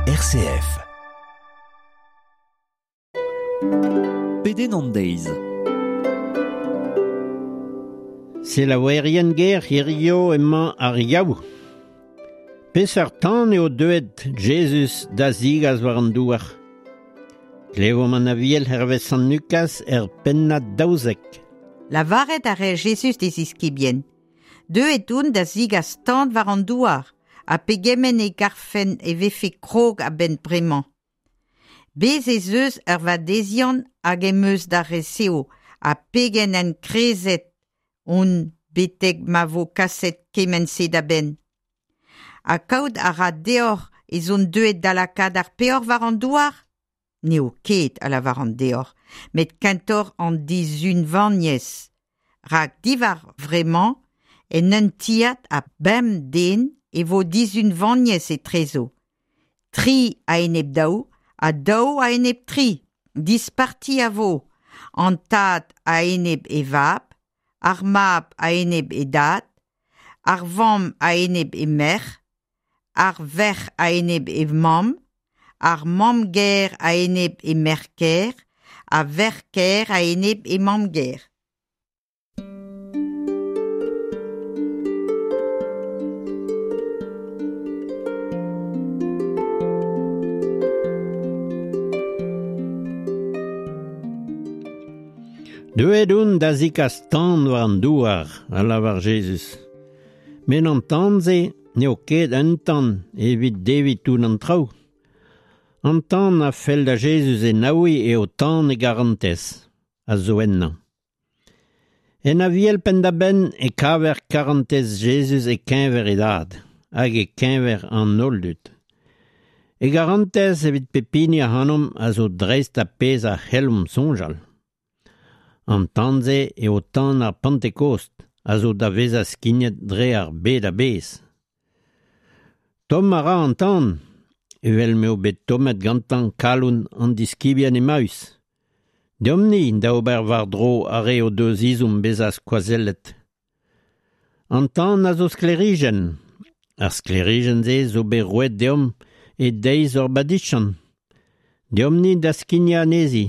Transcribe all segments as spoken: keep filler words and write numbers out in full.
R C F. Peden an deiz. C'est la weirien guerre hirio emma ar yaou. Pes ar tan eo deuet Jesus da zigaz war an douar. Glevo man a viel hervez San Lucas er pennad daouzek. La varet a re Jesus des iskibien. Deuet un da zigaz tant war an douar, a pegemen e garfen e vefe krog a ben bremañ. Bez ez eus ur vadezian hag em eus da reseo, a pegen en krezet un beteg ma vo kaset kemense da ben. A kaout a ra deor ez on deuet da lakad ar peor war an douar? Neo ket a la war an deor, met kantor an dizun vaniez. Rak divar vremañ, en un tiat a bem den e vo dizun vaniez e trezo. Tri a enep daou, a daou a enep tri, disparti a vo, an tad a enep e vab, ar mab a enep e dad, ar vamm a enep e mer, ar ver a enep e mam, ar mamger a enep e merker, a verker a enep e mamger. Deuet un da zikaz tan war an douar, a la war Jesus. Men an tan ze, neo ket un tan evit devit un an trao. An tan a fel da Jesus e naoui e o tan e garantez, a zo ennan. En a viel pen da ben e kaver karantez Jesus e kenver e dad, hag e kenver an oldut. E garantez evit pepini a hanom a zo dreist a pez a helm sonjal. An tanze e o tan ar Pentekost, a zo da vez a skignet dre ar bed a bez. Tom a ra an tan, evel meo bet tomet gantan kaloun an diskibian e maus. Deomni da ober war dro a re o deus izoum bez a skoazellet. An tan a zo sklerigen. Ar sklerigen ze zo bet rouet deom e deiz ur badichan. Deomni da skinia anezi.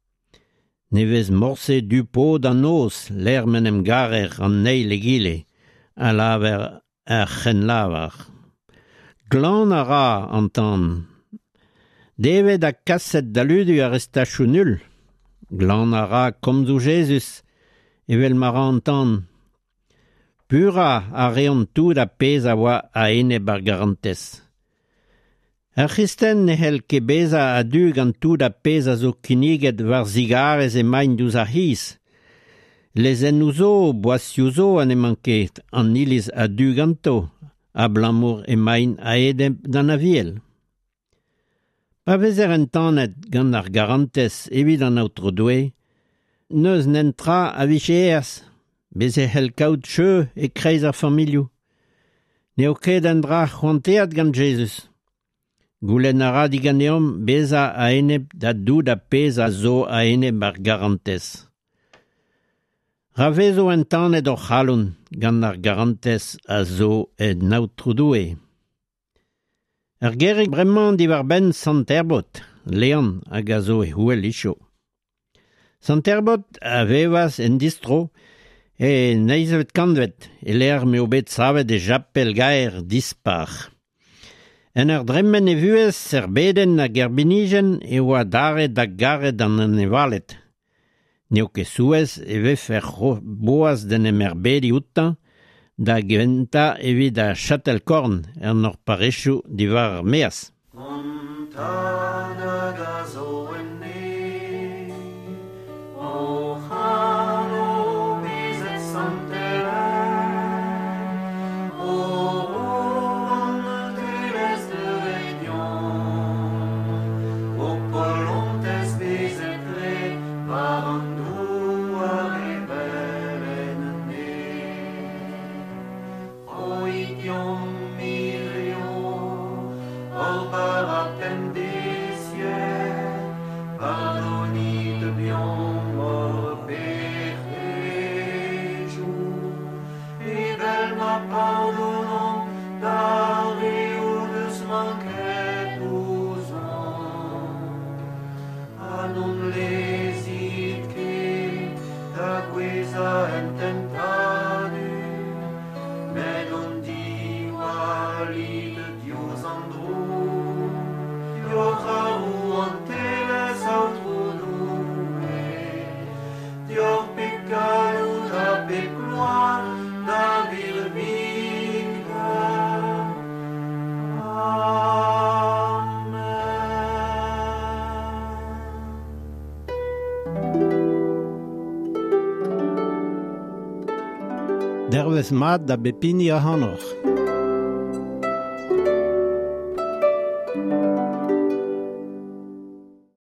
Nevez morse du po d'an os, l'er menem garer an neil e gile, a laver ar c'hen lavar. Glan a ra an tan. Devet a kaset da ludu ar estachou nul. Glan a ra komzou Jesus, evel mar an tan. Pura a reont tout a pez a oa a eneb ar garantez. Ar c'histen ne hel ket beza a du gant tout a pez a zo kiniget war zigarez e main douz ar his. Les en ouzo, boassiozo an eman ket an iliz a du ganto, a blamour e main a edem dan a viel. Pa vezer en tanet gant ar garantez evit an aoutro doe, neus nentra a viche eaz, beze hel kaout cheu e kreiz ar familiou. Neo ket en dra c'hoanteat gant Jesus. Goulenn a ra diganeom beza a enep da dou da pez a zo a enep ar garantez. Ravezo en tanet o c'haloun gant ar garantez a zo e naoutro doe. Ar gerrig bremañ diwar ben Santerbot, lean hag a zo e houel isio. Santerbot a vevas en distro e neizevet kandvet e l'er meo bet savet e japel gaer dispar. En ur dremmen e vuez er beden hag er binigen e oa daret hag garet an an evalet. Neo ket souez e vef er boaz den em er bedi outan da genta evit a chatelkorn er nor parechou diwar ar meaz. Pardonnant, dar et au de se manquer tout. pep gloire da vir vica. Derves mat da bepini a hanoch.